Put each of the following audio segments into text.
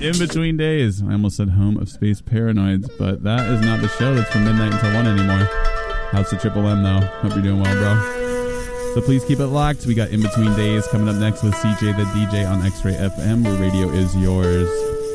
In Between Days. I almost said Home of Space Paranoids, but that is not the show that's from midnight until 1 anymore. House of Triple M, though. Hope you're doing well, bro. So please keep it locked. We got In Between Days coming up next with CJ the DJ on X-Ray FM, where radio is yours.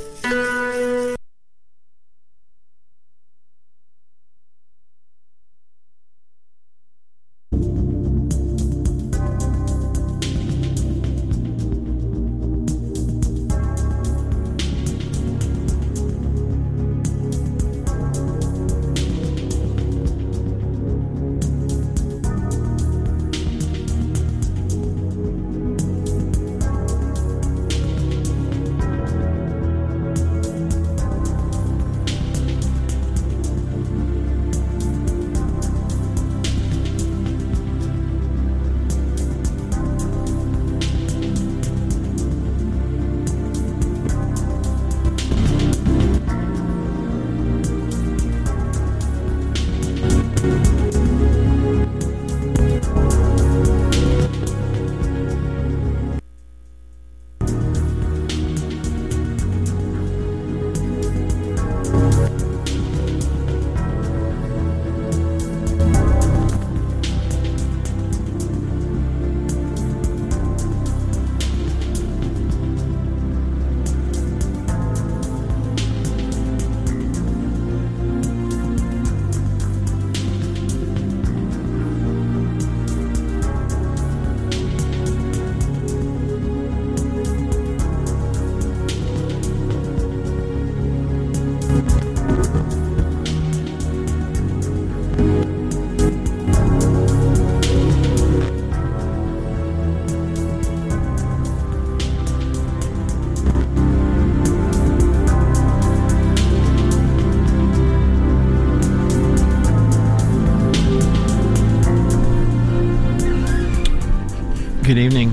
Good evening.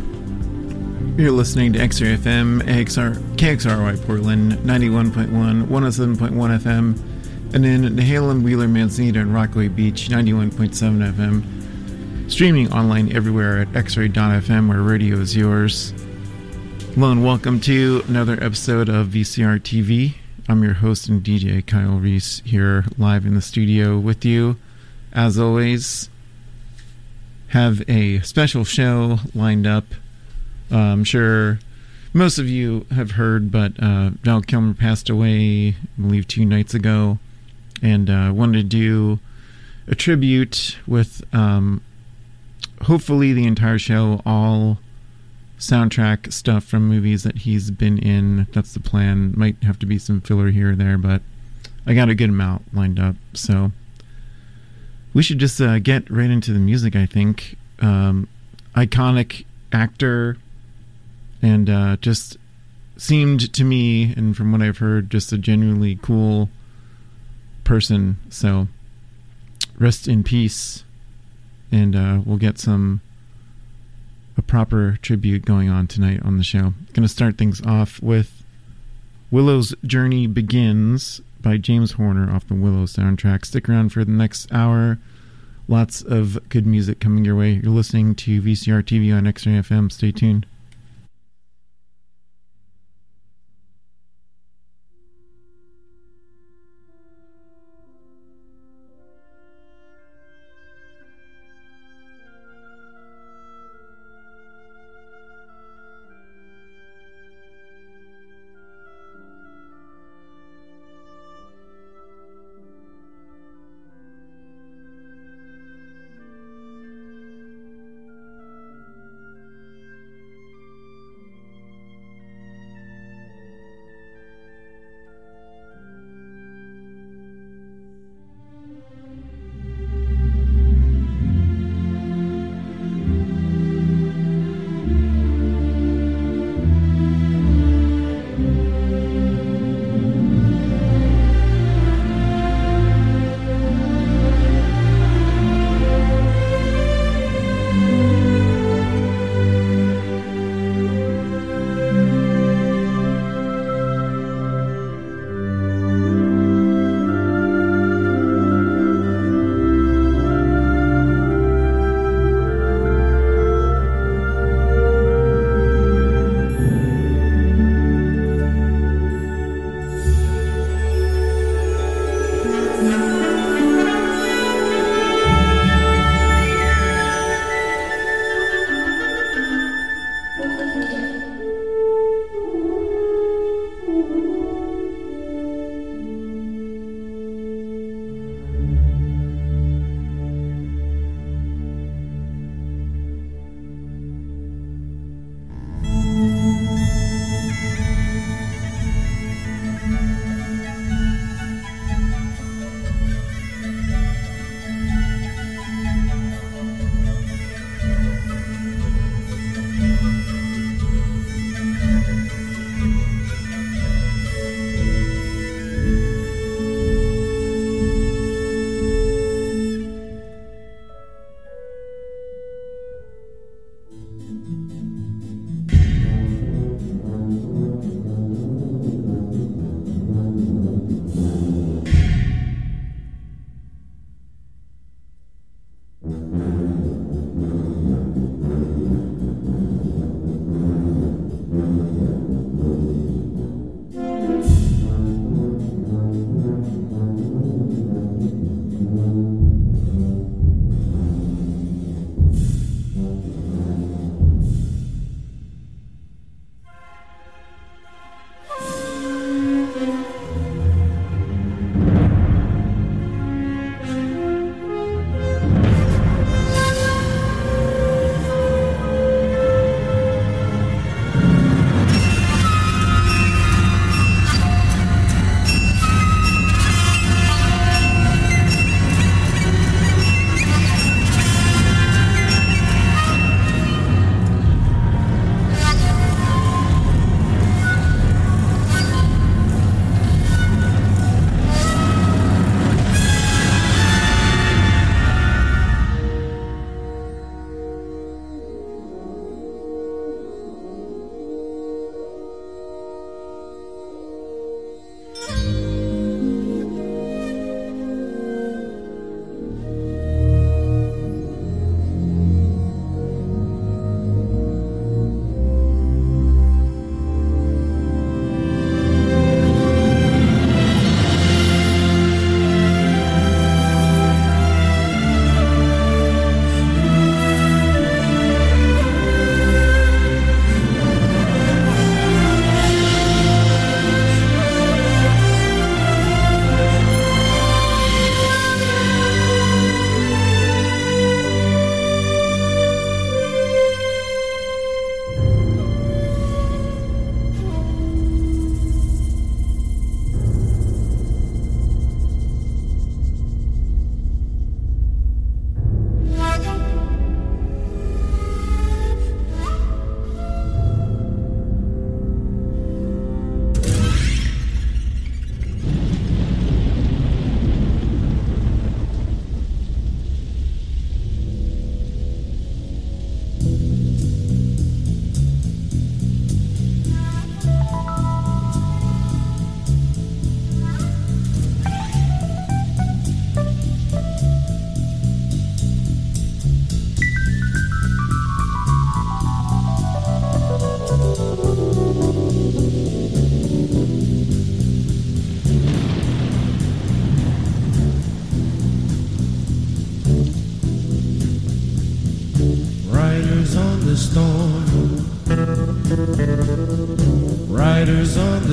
You're listening to X-Ray FM, KXRY Portland, 91.1, 107.1 FM, and in Nehalem, Wheeler, Manzanita, and Rockaway Beach, 91.7 FM. Streaming online everywhere at xray.fm, where radio is yours. Hello and welcome to another episode of VCR TV. I'm your host and DJ, Kyle Reese, here live in the studio with you. As always, have a special show lined up. I'm sure most of you have heard, but Val Kilmer passed away, I believe, 2 nights ago, and wanted to do a tribute with hopefully the entire show, all soundtrack stuff from movies that he's been in. That's the plan. Might have to be some filler here or there, but I got a good amount lined up, so we should just get right into the music, I think. Iconic actor, and just seemed to me, and from what I've heard, just a genuinely cool person. So rest in peace, and we'll get a proper tribute going on tonight on the show. Going to start things off with Willow's Journey Begins by James Horner off the Willow soundtrack. Stick around for the next hour. Lots of good music coming your way. You're listening to VCR TV on X-Ray FM. Stay tuned.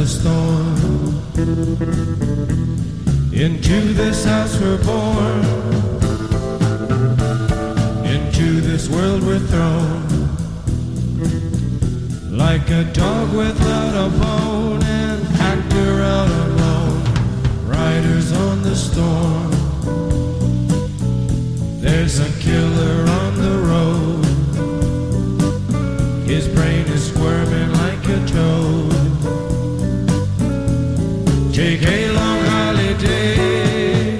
storm. Into this house we're born. Into this world we're thrown. Like a dog without a bone, an actor out alone, riders on the storm. There's a killer on the road. His brain is squirming like a toad. Take a long holiday.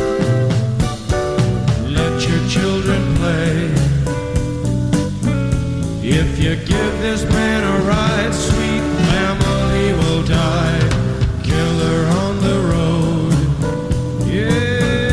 Let your children play. If you give this man a ride, sweet family will die. Killer on the road, yeah.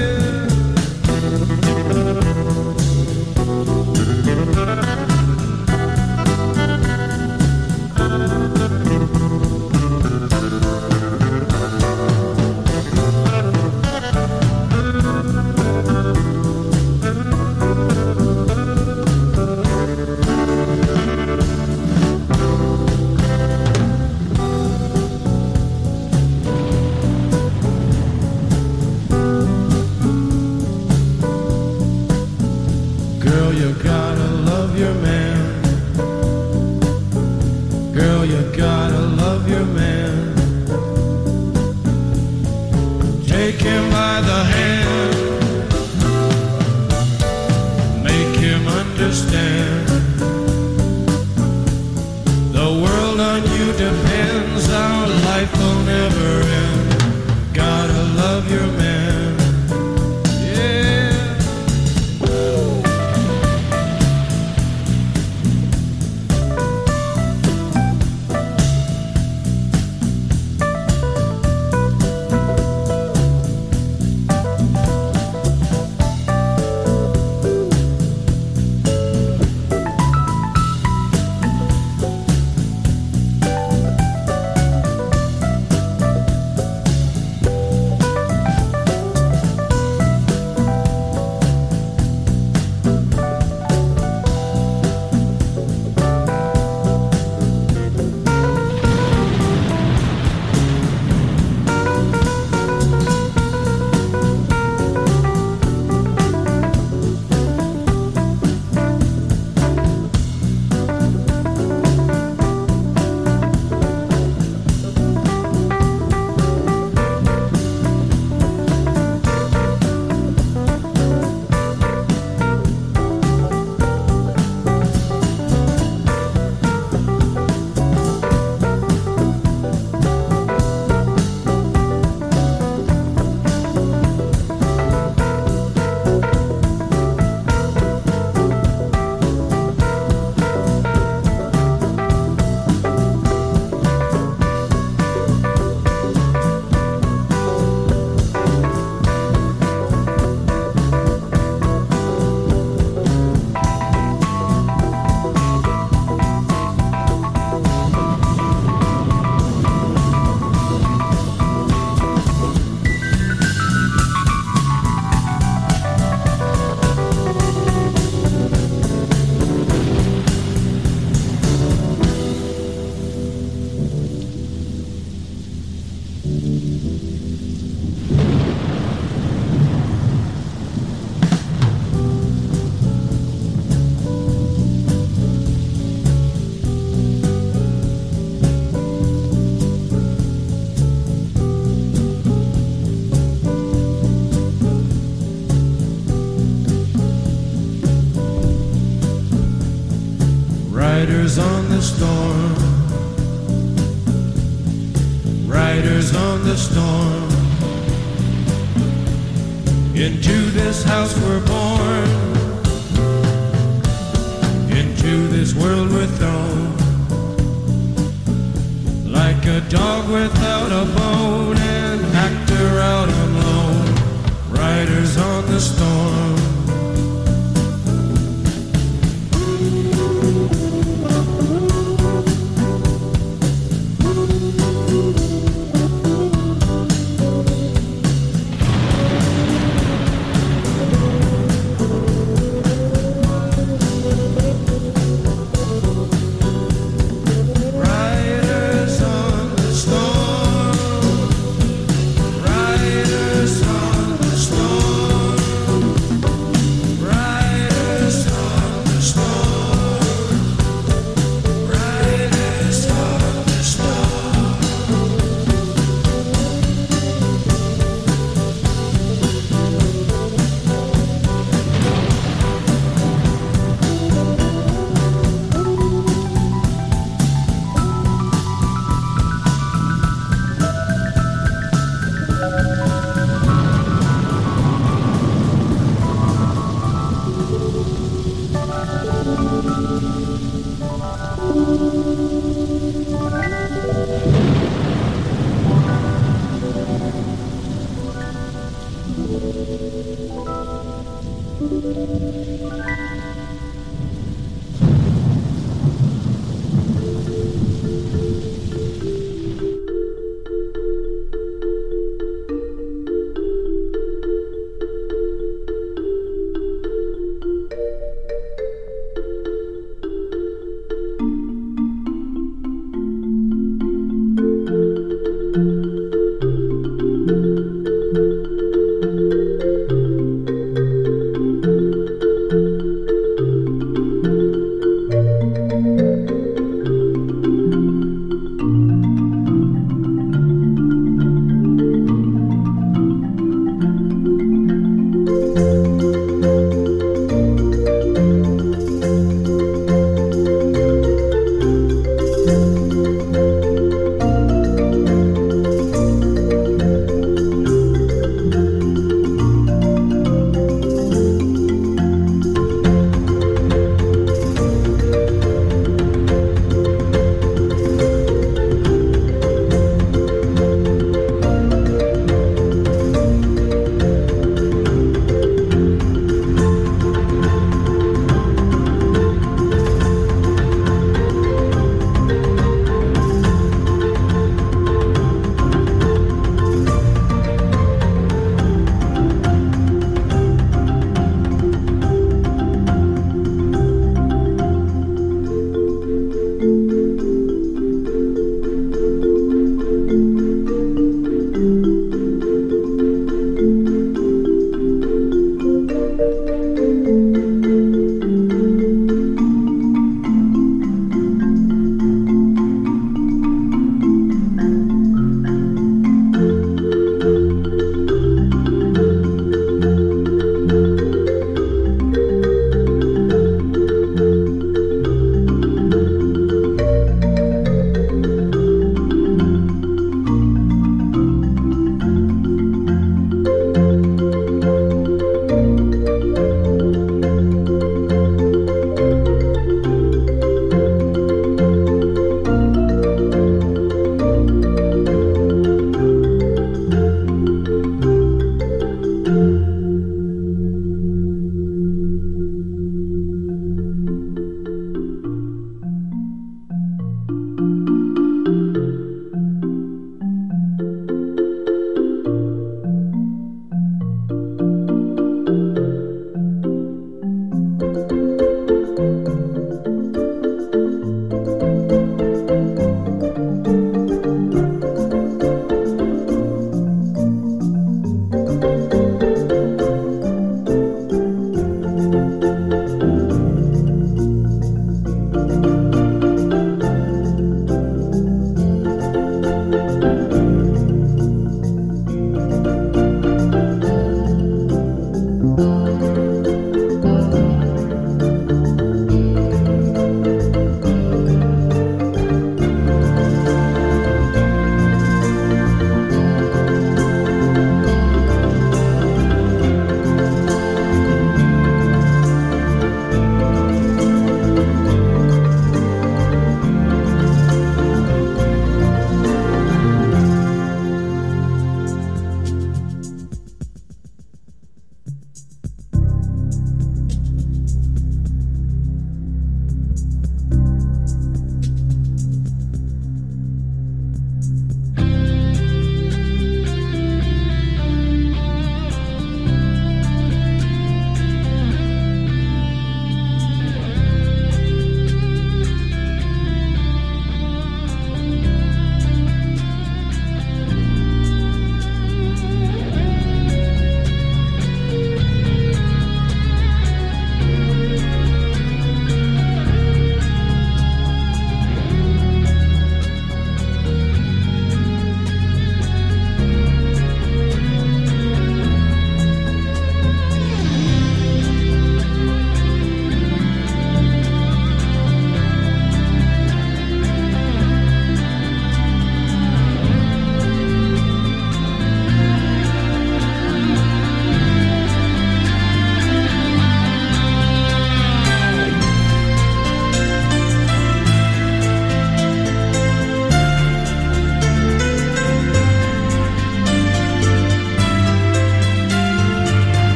Girl, you gotta love your man. Girl, you gotta love your man. Take him by the hand. Make him understand. The world on you depends. Our life will never end. Gotta love your man. Riders on the storm. Riders on the storm. Into this house we're born. Into this world we're thrown. Like a dog without a bone, an actor out alone. Riders on the storm. Riders on the storm.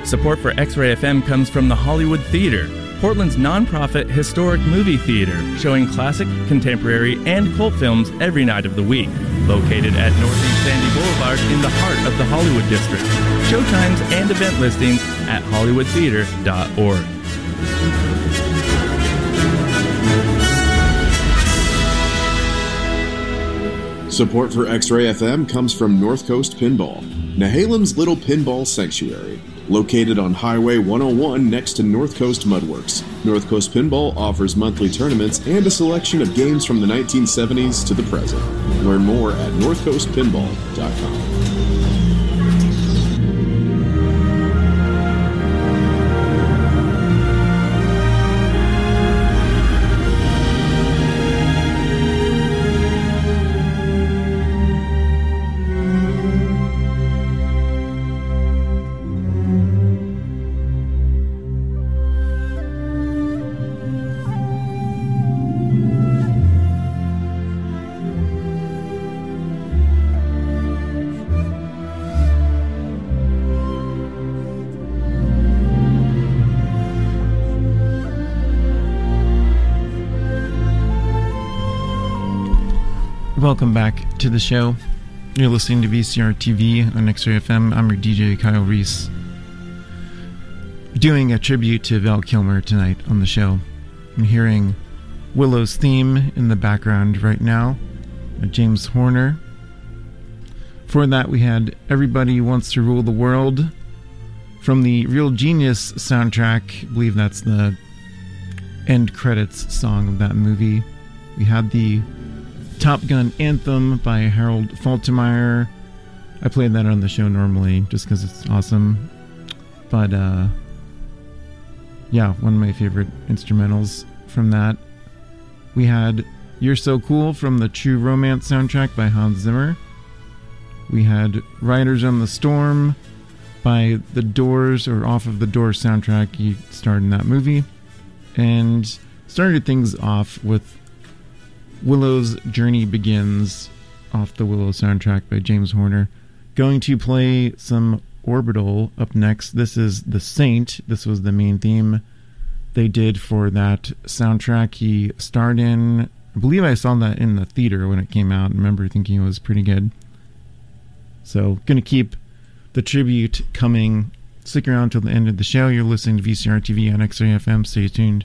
Support for X-Ray FM comes from the Hollywood Theater, Portland's nonprofit historic movie theater, showing classic, contemporary, and cult films every night of the week. Located at Northeast Sandy Boulevard in the heart of the Hollywood District. Showtimes and event listings at hollywoodtheater.org. Support for X-Ray FM comes from North Coast Pinball, Nehalem's little pinball sanctuary. Located on Highway 101 next to North Coast Mudworks, North Coast Pinball offers monthly tournaments and a selection of games from the 1970s to the present. Learn more at northcoastpinball.com. Welcome back to the show. You're listening to VCR TV on X-Ray FM. I'm your DJ, Kyle Reese. Doing a tribute to Val Kilmer tonight on the show. I'm hearing Willow's theme in the background right now, James Horner. For that we had Everybody Wants to Rule the World from the Real Genius soundtrack. I believe that's the end credits song of that movie. We had the Top Gun Anthem by Harold Faltermeyer. I played that on the show normally just because it's awesome. But, yeah, one of my favorite instrumentals from that. We had You're So Cool from the True Romance soundtrack by Hans Zimmer. We had Riders on the Storm by The Doors, or off of the Doors soundtrack. He starred in that movie. And started things off with Willow's Journey Begins off the Willow soundtrack by James Horner. Going to play some Orbital up next. This is The Saint. This was the main theme they did for that soundtrack he starred in. I believe I saw that in the theater when it came out. I remember thinking it was pretty good. So, gonna keep the tribute coming. Stick around till the end of the show. You're listening to VCR TV on X-Ray FM. Stay tuned.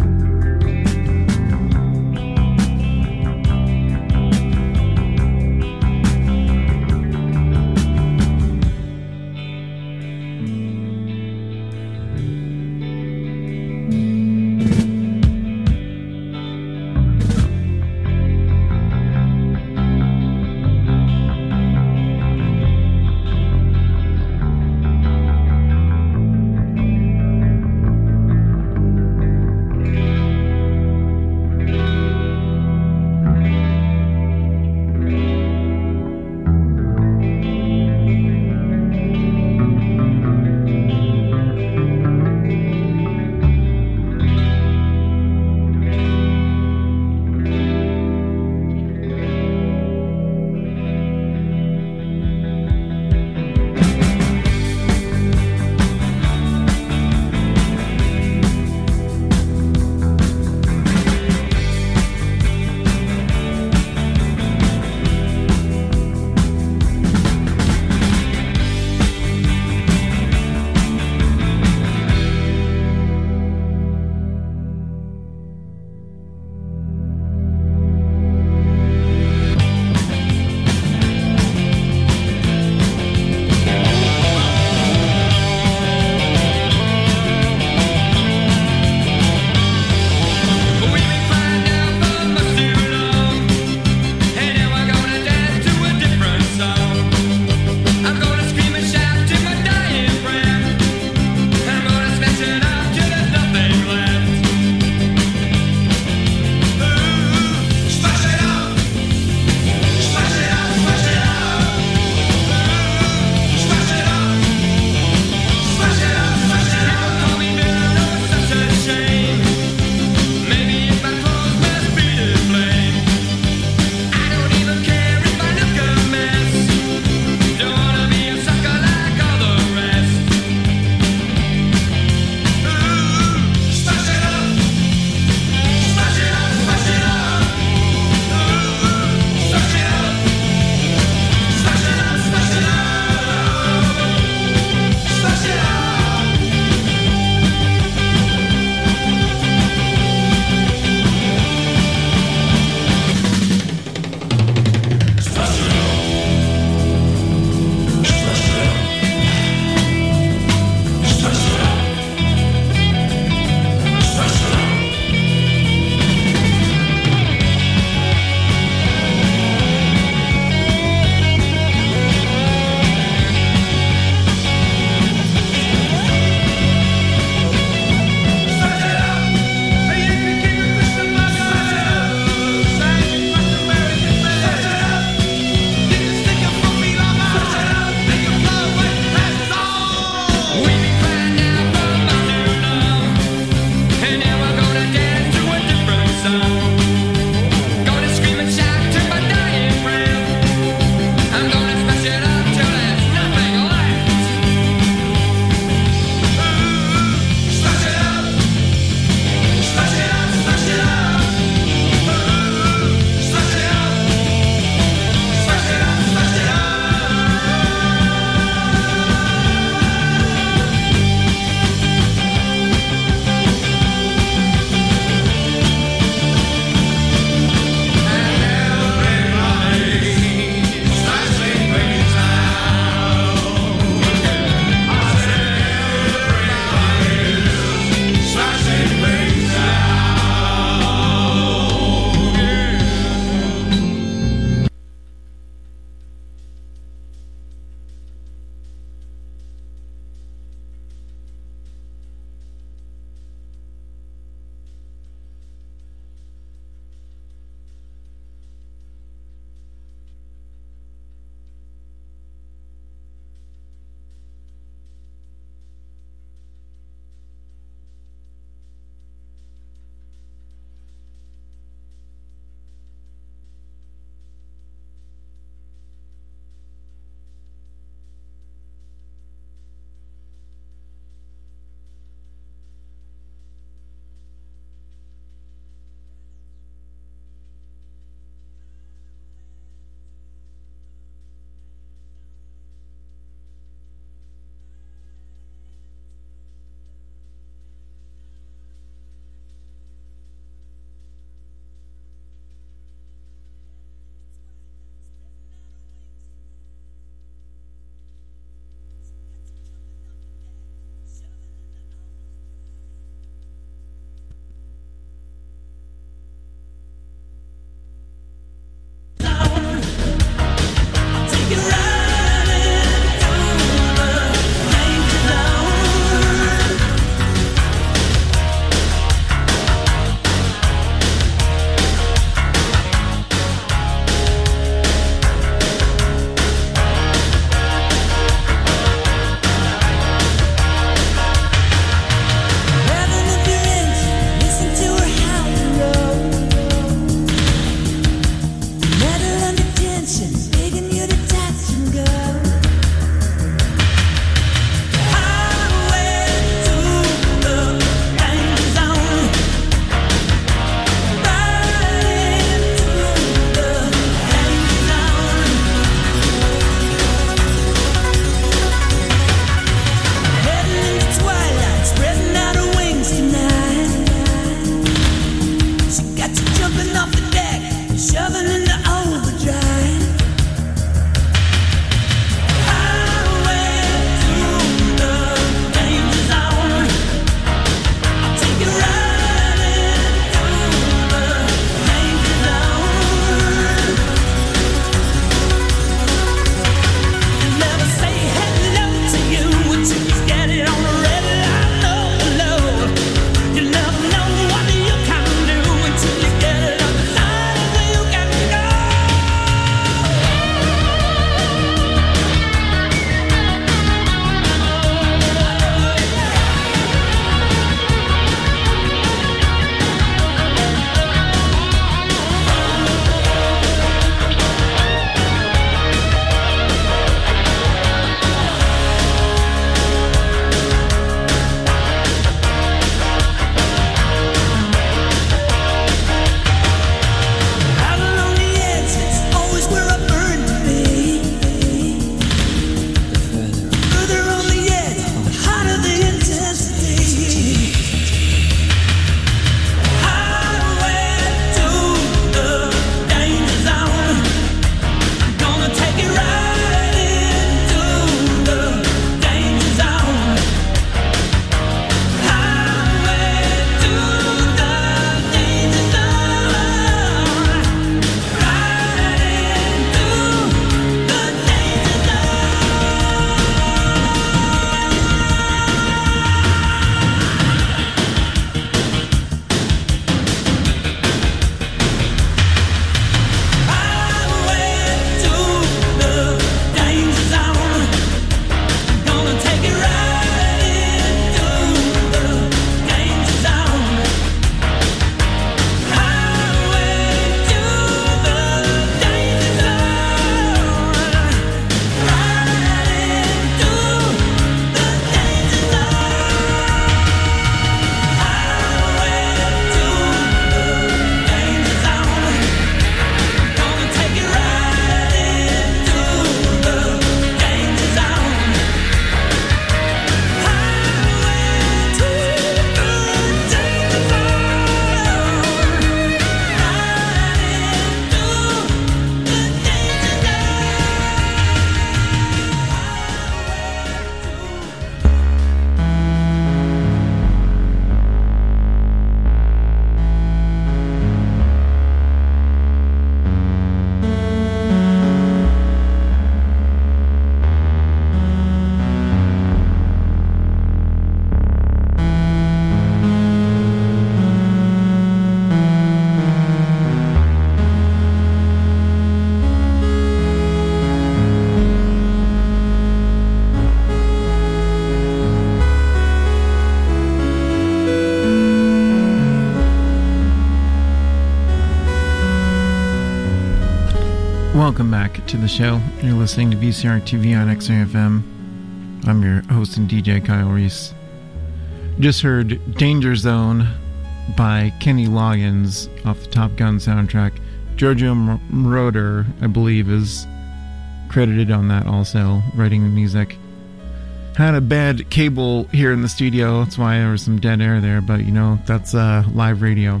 Welcome back to the show. You're listening to VCR TV on X-Ray FM. I'm your host and DJ, Kyle Reese. Just heard Danger Zone by Kenny Loggins off the Top Gun soundtrack. Giorgio Moroder, I believe, is credited on that also, writing the music. Had a bad cable here in the studio, that's why there was some dead air there, but you know, that's live radio.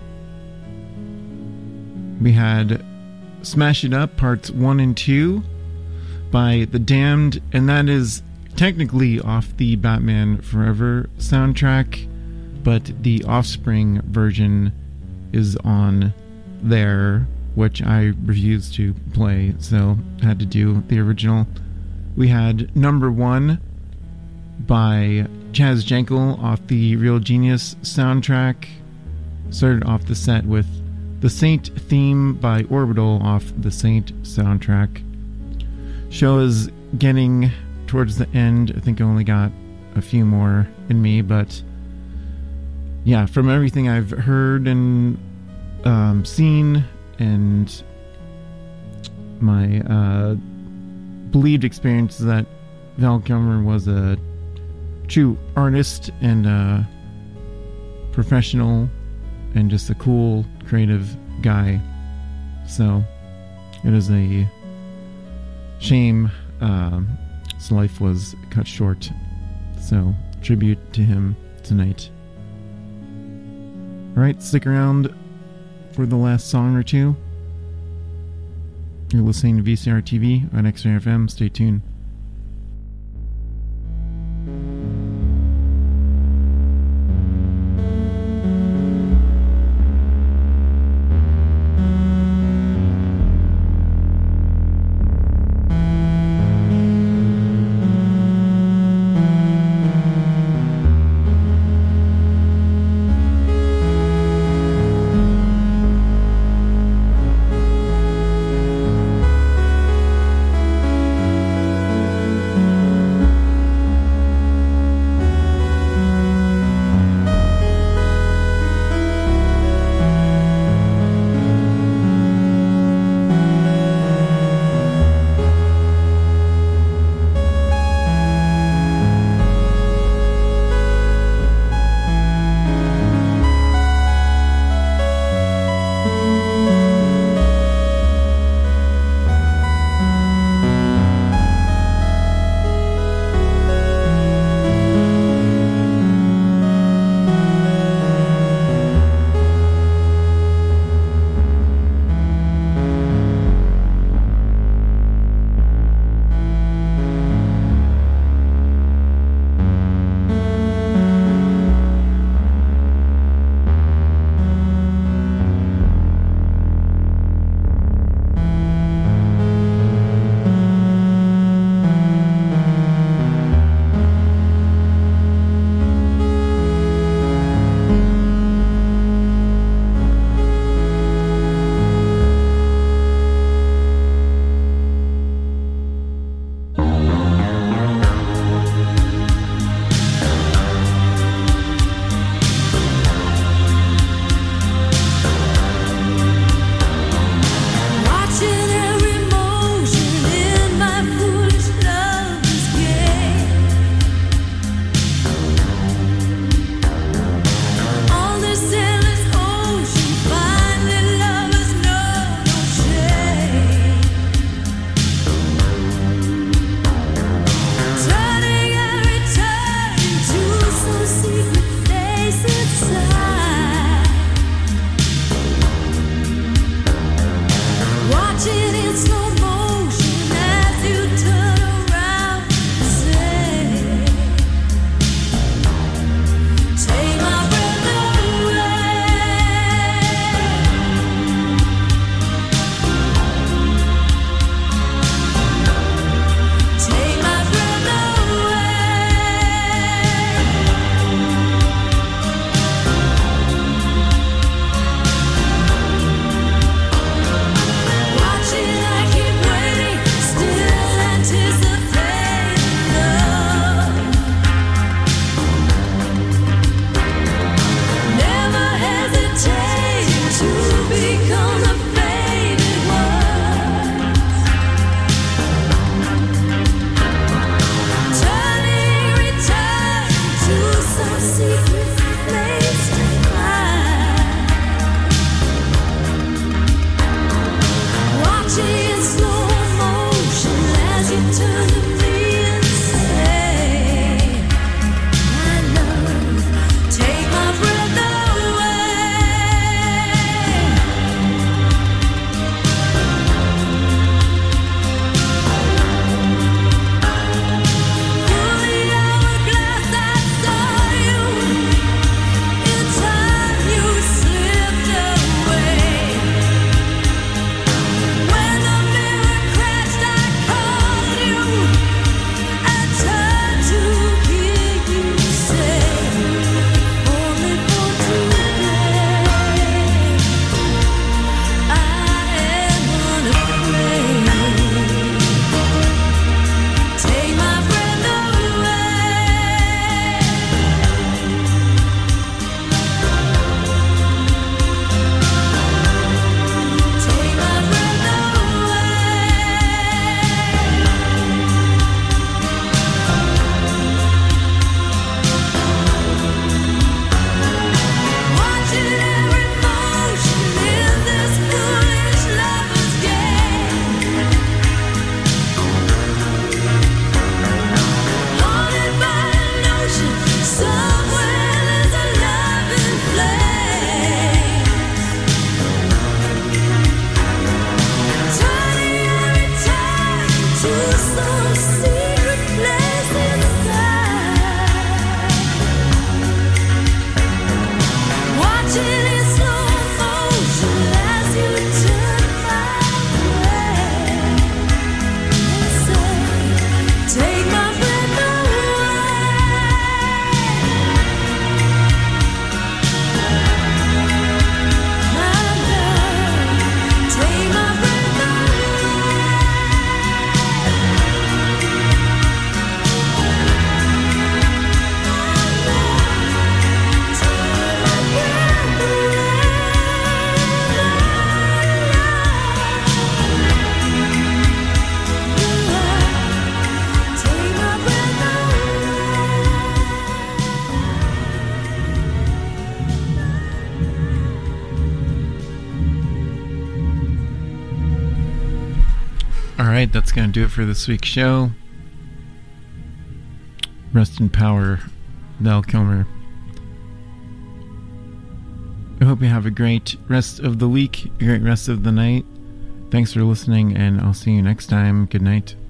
We had Smash It Up Parts 1 and 2 by The Damned, and that is technically off the Batman Forever soundtrack, but the Offspring version is on there, which I refused to play, so had to do the original. We had Number 1 by Chaz Jankel off the Real Genius soundtrack. Started off the set with The Saint theme by Orbital off the Saint soundtrack. Show is getting towards the end. I think I only got a few more in me, but yeah, from everything I've heard and seen and my believed experience is that Val Kilmer was a true artist and a professional and just a cool, creative guy. So it is a shame his life was cut short. So tribute to him tonight. Alright, stick around for the last song or two. You're listening to VCR TV on X-Ray FM. Stay tuned. right, that's going to do it for this week's show. Rest in power, Val Kilmer. I hope you have a great rest of the week, a great rest of the night. Thanks for listening, and I'll see you next time. Good night.